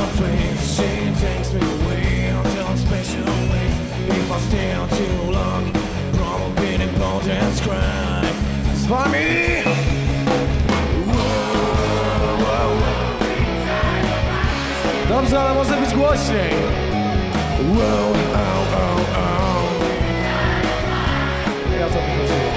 face. She takes me away until special place. If I stay out too long, probably the impotence cry. It's funny. Dobrze, ale może być głośniej. Wow, oh, oh, oh. Ja to wychodziłem.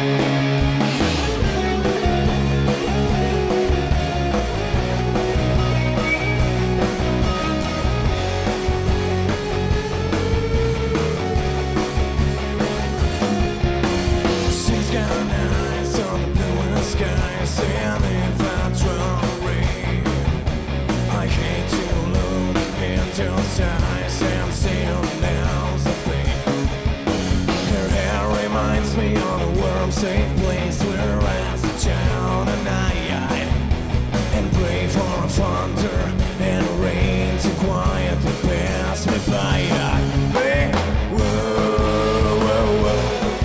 She's got eyes on the blue sky, saying if I try, I hate to look into eyes and see now something. Her hair reminds me of a warm, safe place where as a child and I hide and pray for a thunder and rain to quietly pass me by. Hey, whoa, whoa, whoa.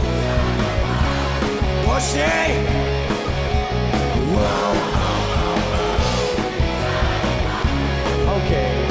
What's she? Whoa. Okay.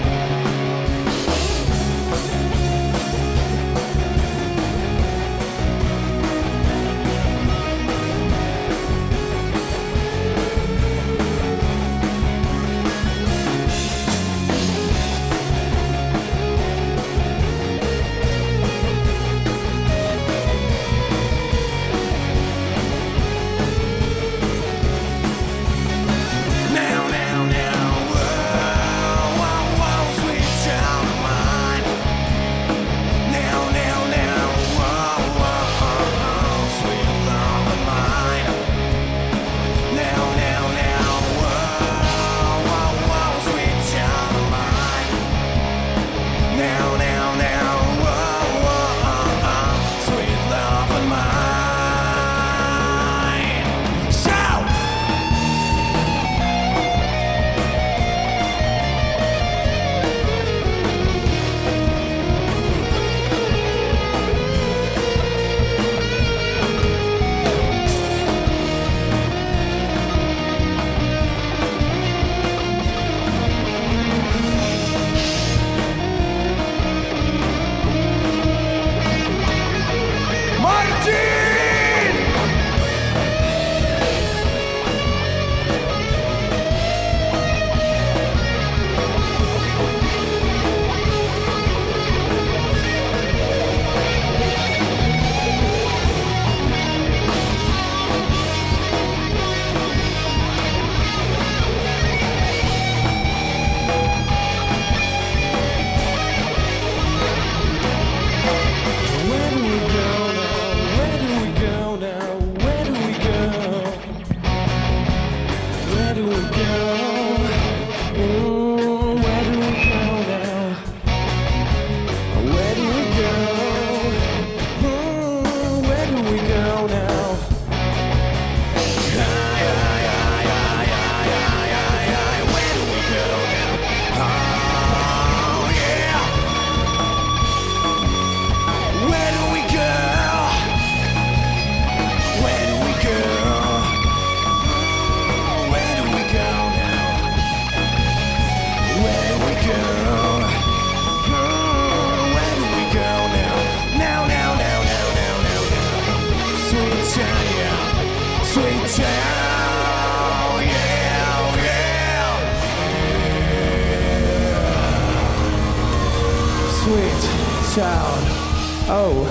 Child. Oh.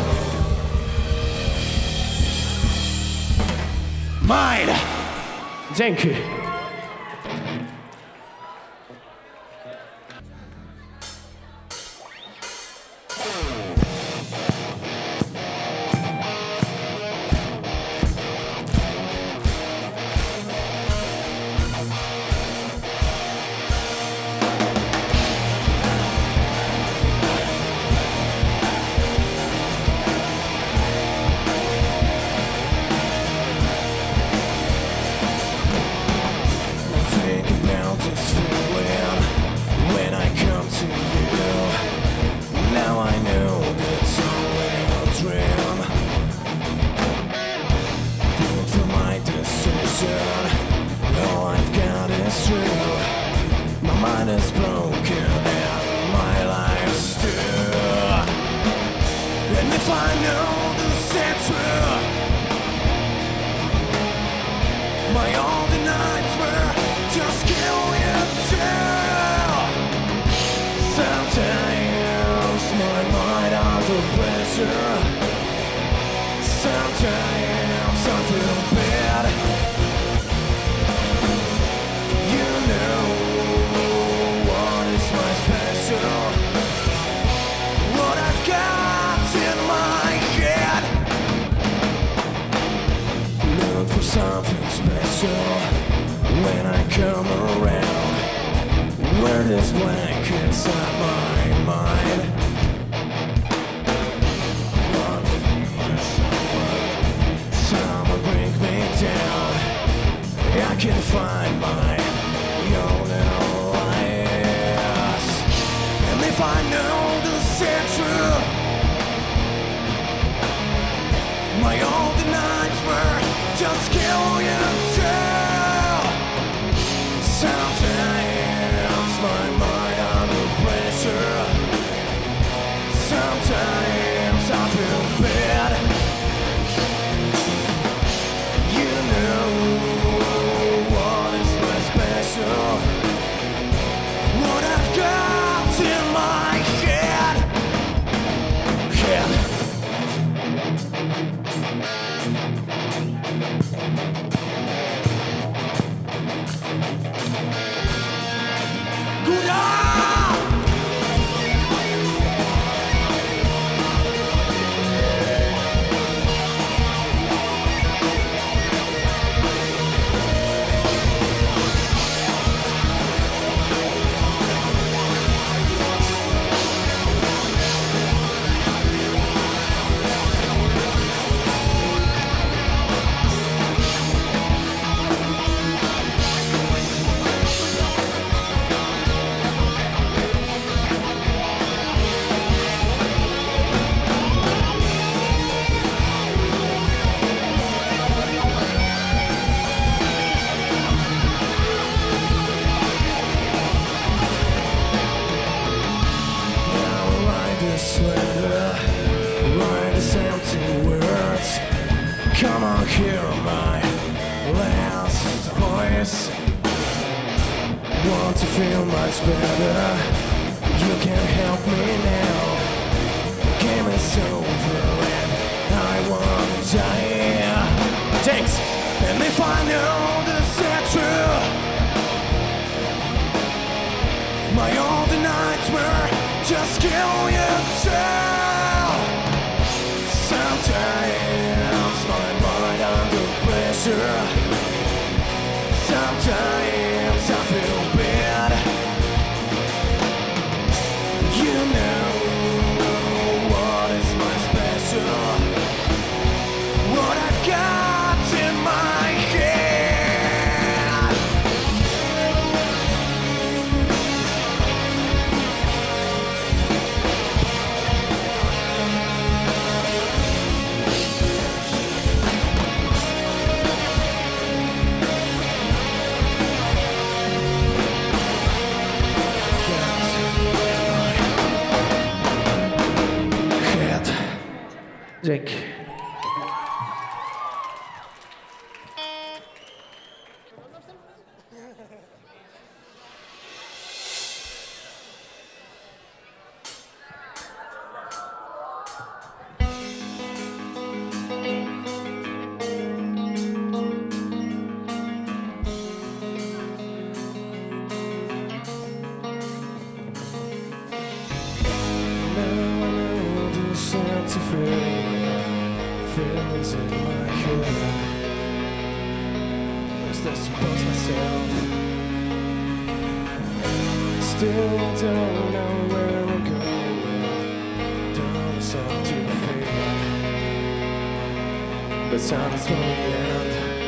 Mine. Dzięki. I know this is true, my only nightmare just kill you too. Sometimes my mind under pressure, sometimes I feel bad. You know what is my special, what I've got in my head. Look for something special when I come around, where there's blank inside my mind. Someone bring me down, I can find my own lies. And if I know this is true, my old nightmare just kill you too. Sometimes my mind under pressure, sometimes I feel bad. You know what is my special, what I've got in my head. Good eye! This letter, write these empty words. Come on, hear my last voice. Want to feel much better? You can help me now. Game is over and I won't die. Thanks. And if I know this is true, my old nightmare just kill you too. Sometimes my mind under pressure, sometimes I feel bad. You know what is my special, what I've got in my head. Jake. To feelings in my head, must I suppose myself. Still I don't know where I'm going, don't start to feel, but time is from the end.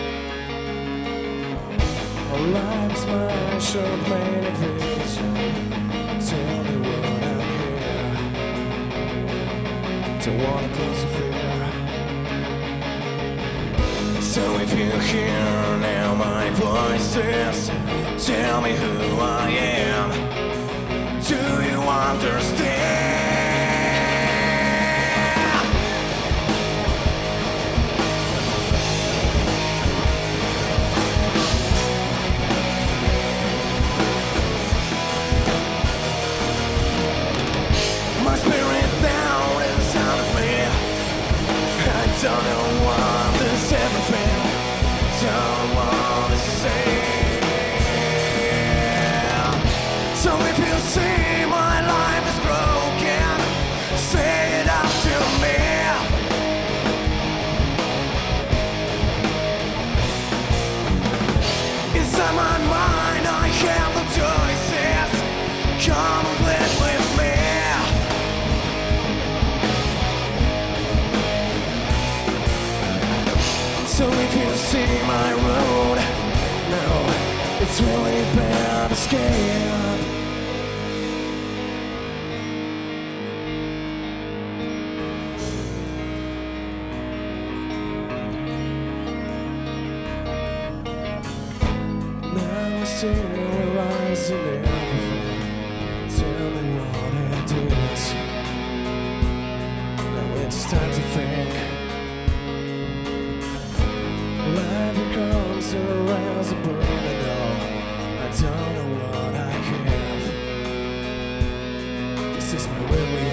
Our life is my short lane of vision. Tell me what I'm here. Don't wanna close the fear. So if you hear now my voices, tell me who I am. Do you understand? say. So if you see my life is broken, say it out to me. Inside my mind I have the choices. Come and live with me. So if you see my road, no, it's really bad escape. Now I see your eyes in everything. Tell me what it is. Now it's time to think. Life becomes a rise of burning out. I don't know what I have. This is my where we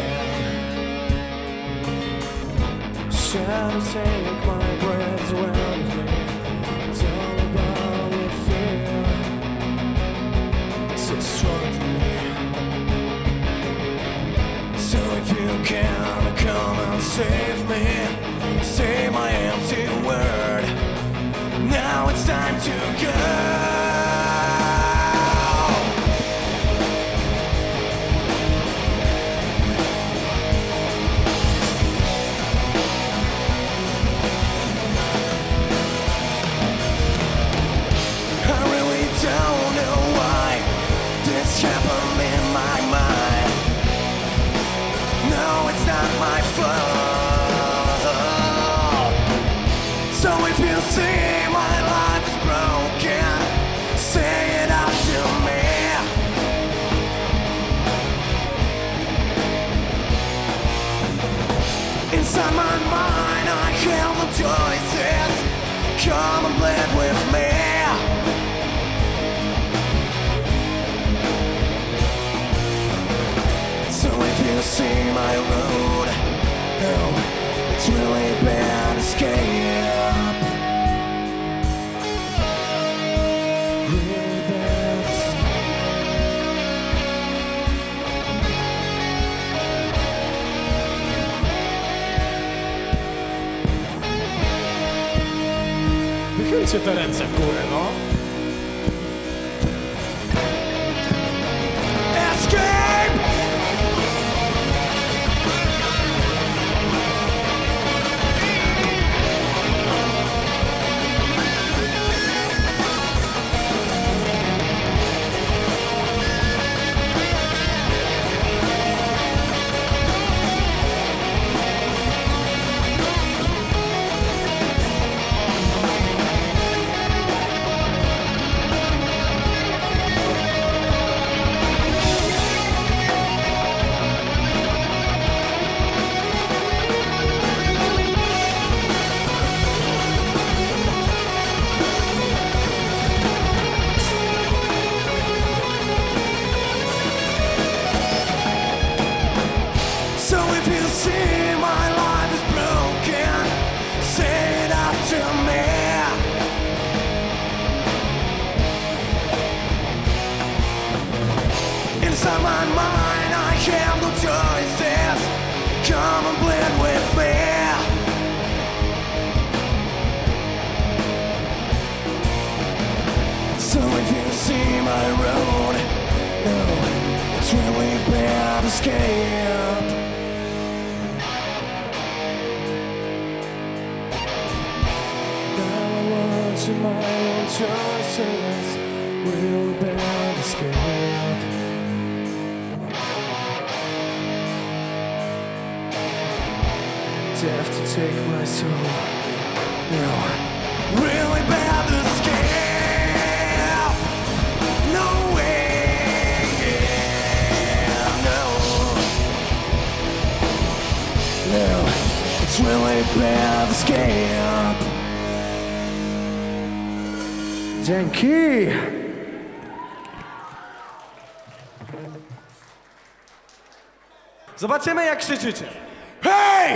am. Shadows take my breath around me. It's all about what fear. This is strong for me. So if you can come and save me, say my empty word. Now it's time to go. I really don't know why this happened in my mind. No, it's not my fault. So if you see my life is broken, say it out to me. Inside my mind I have the choices. Come and live with me. So if you see my road, no, it's really bad escape. Really bad escape. Wychylcie te ręce w górę, no. Escape! So if you see my life is broken, say it out to me. Inside my mind I have no choices. Come and blend with me. So if you see my road, no, it's really bad escape. To my own choices, real bad escape. Death to take my soul. No, really bad escape. No way, yeah, no. No, it's really bad escape. Dzięki! Zobaczymy, jak krzyczycie. Hej!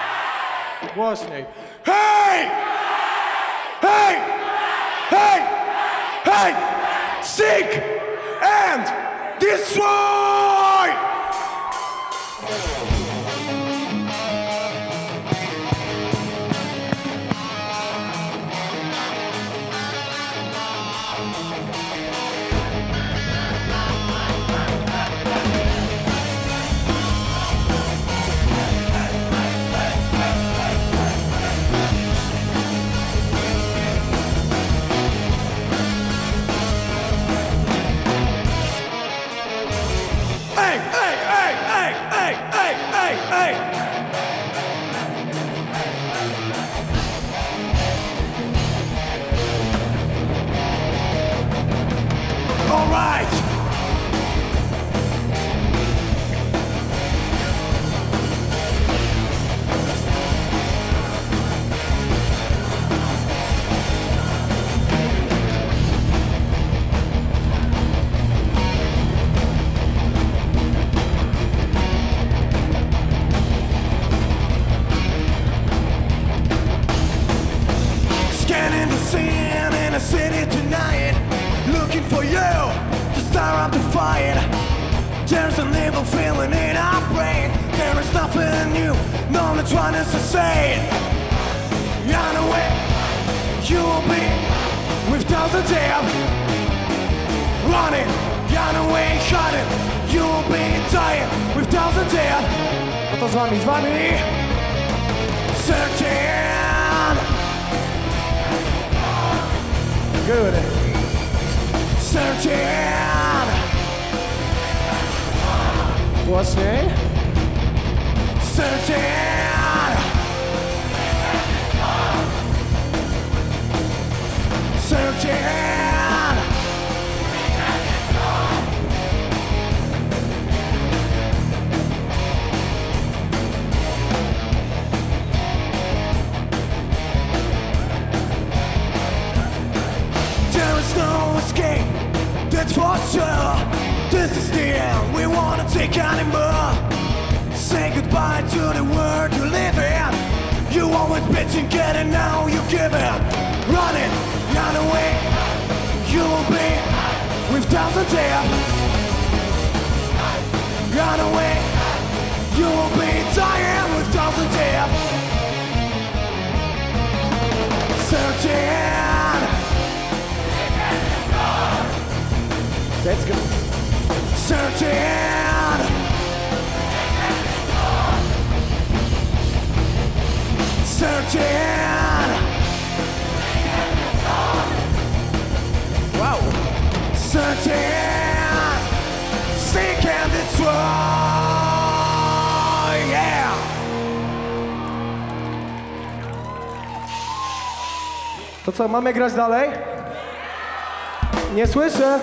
Głośniej. Hej! Hej! Hej! Bang! Seek and destroy! Hey, hey, hey, hey, hey, hey, hey, hey. All right. Scanning the scene in a city tonight, looking for you to start up the fight. There's an evil feeling in our brain. There is nothing new, no one's trying to say. Run away, you will be without the death. Running, run away, hiding, you will be dying without the death. No to z wami, searching. Good. Searching. Głośniej. Searching. Searching. There is no escape, that's for sure. This is the end, we wanna take anymore. Say goodbye to the world you live in. You always bitching, getting, now you give in. Running, run away, you will be without the death. Run away, you will be dying without the death. Searching. Let's go. Searching. Searching. Wow. Searching. Seek and destroy. Yeah. To co, mamy grać dalej? Nie słyszę.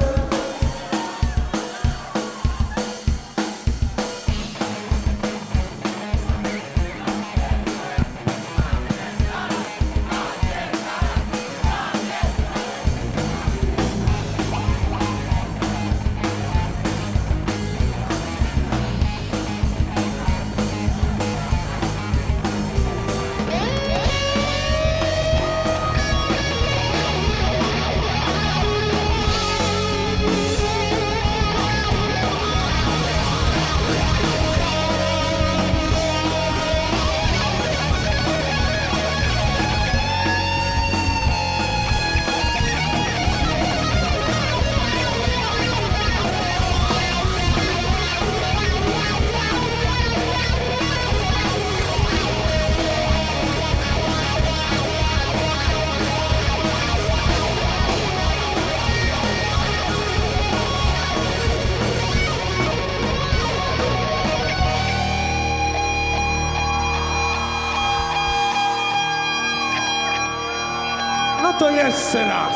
No to jeszcze raz.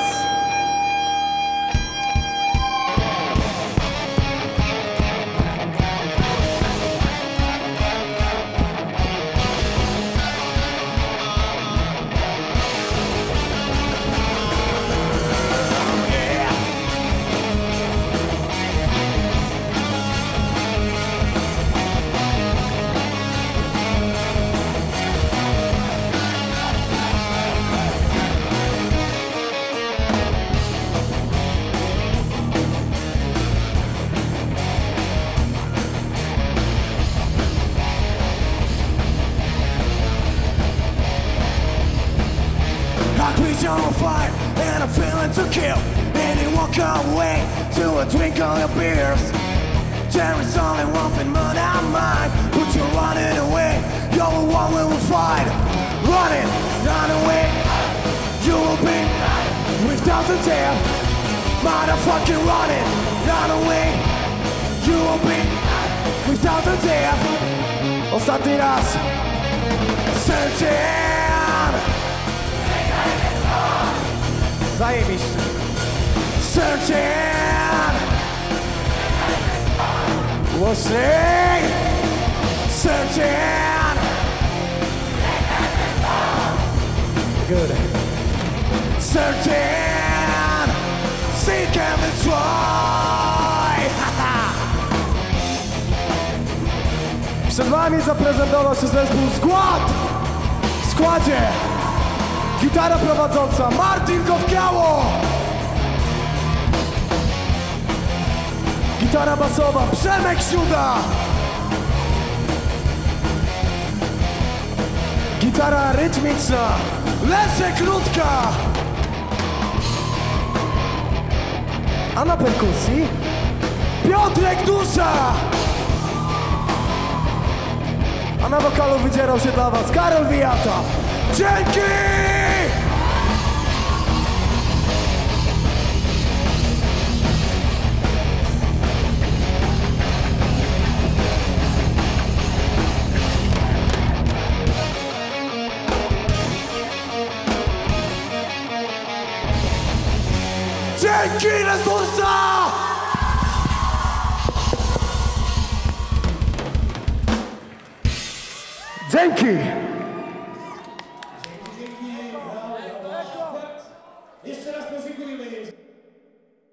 a feeling to kill. And you walk away to a drink on your beers. There is only one thing but I mind. But you're running away, you're the one we will fight. Running, run away, you will be with thousand tail. Motherfucking running, run away, you will be with thousand tail. Ostatni raz. Searching. Zajebiście. Searching. Głośniej. Searching. Good. Searching. Seek and destroy. Przed wami zaprezentował się zespół Skład! W składzie gitara prowadząca Martin Gowkiało, gitara basowa Przemek Siuda, gitara rytmiczna Leszek Rutka, a na perkusji Piotrek Dusza. A na wokalu wydzierał się dla was Karol Wijata. Dzięki! Dzięki, Resursa! Dzięki!